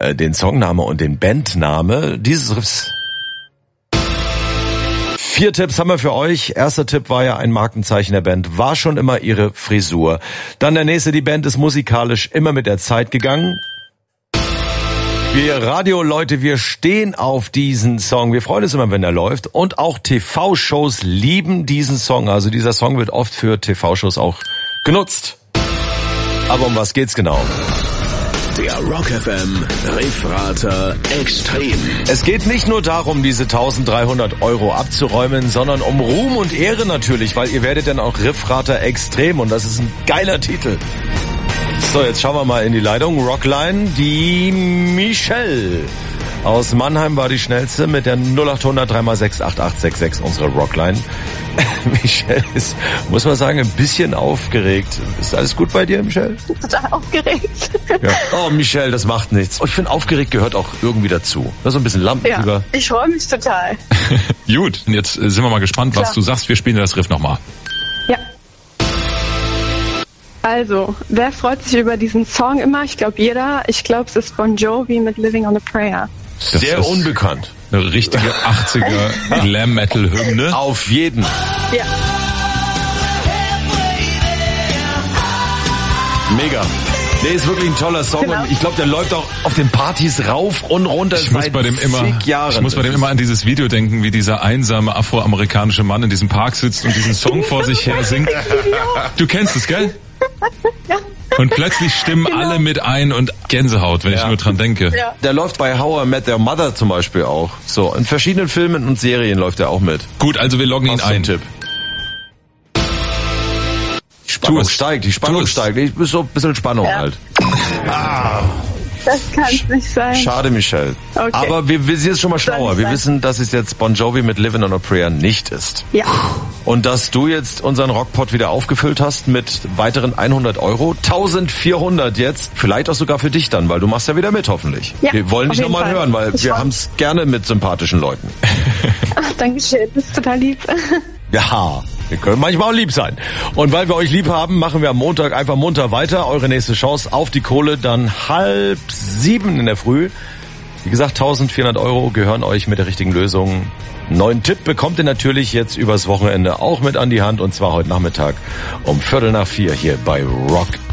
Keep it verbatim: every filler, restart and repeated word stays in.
äh, den Songname und den Bandname dieses Riffs. Vier Tipps haben wir für euch. Erster Tipp war ja, ein Markenzeichen der Band war schon immer ihre Frisur. Dann der nächste, die Band ist musikalisch immer mit der Zeit gegangen. Wir Radioleute, wir stehen auf diesen Song. Wir freuen uns immer, wenn er läuft. Und auch T V-Shows lieben diesen Song. Also dieser Song wird oft für T V-Shows auch genutzt. Aber um was geht's genau? Der Rock F M Riffrater Extrem. Es geht nicht nur darum, diese dreizehnhundert Euro abzuräumen, sondern um Ruhm und Ehre natürlich, weil ihr werdet dann auch Riffrater Extrem und das ist ein geiler Titel. So, jetzt schauen wir mal in die Leitung. Rockline, die Michelle aus Mannheim war die schnellste mit der null acht hundert drei mal sechs acht acht sechs sechs, unsere Rockline. Michelle ist, muss man sagen, ein bisschen aufgeregt. Ist alles gut bei dir, Michelle? Total aufgeregt. Ja. Oh, Michelle, das macht nichts. Oh, ich finde, aufgeregt gehört auch irgendwie dazu. Das ist so ein bisschen Lampenfieber. Ja, ich freue mich total. Gut, und jetzt sind wir mal gespannt, was Klar. du sagst. Wir spielen das Riff nochmal. Ja. Also, wer freut sich über diesen Song immer? Ich glaube jeder. Ich glaube, es ist Bon Jovi mit Living on a Prayer. Das Sehr ist unbekannt. Eine richtige achtziger Glam-Metal-Hymne. Auf jeden. Ja. Mega. Der ist wirklich ein toller Song Genau. und ich glaube, der läuft auch auf den Partys rauf und runter Ich muss seit bei dem immer, zig Jahren. ich muss bei dem immer an dieses Video denken, wie dieser einsame afroamerikanische Mann in diesem Park sitzt und diesen Song vor sich her singt. Du kennst es, gell? Ja. Und plötzlich stimmen Genau. alle mit ein und Gänsehaut, wenn Ja. ich nur dran denke. Ja. Der läuft bei How I Met Their Mother zum Beispiel auch. So, in verschiedenen Filmen und Serien läuft er auch mit. Gut, also wir loggen ihn Was zum ein. Tipp. Die Spannung Tu es. steigt, die Spannung Tu es. steigt. Ich bin so ein bisschen Spannung Ja. halt. Das kann es nicht sein. Schade, Michelle. Okay. Aber wir, wir sind jetzt schon mal schlauer. nicht Wir sein. wissen, dass es jetzt Bon Jovi mit Living on a Prayer nicht ist. Ja. Und dass du jetzt unseren Rockpot wieder aufgefüllt hast mit weiteren hundert Euro. eintausendvierhundert jetzt. Vielleicht auch sogar für dich dann, weil du machst ja wieder mit, hoffentlich. Ja, wir wollen auf dich jeden nochmal Fall. hören, weil Ich wir freu- haben es gerne mit sympathischen Leuten. Ach, Dankeschön. Das ist total lieb. Ja, wir können manchmal auch lieb sein. Und weil wir euch lieb haben, machen wir am Montag einfach munter weiter. Eure nächste Chance auf die Kohle dann halb sieben in der Früh. Wie gesagt, eintausendvierhundert Euro gehören euch mit der richtigen Lösung. Neuen Tipp bekommt ihr natürlich jetzt übers Wochenende auch mit an die Hand. Und zwar heute Nachmittag um Viertel nach vier hier bei Rock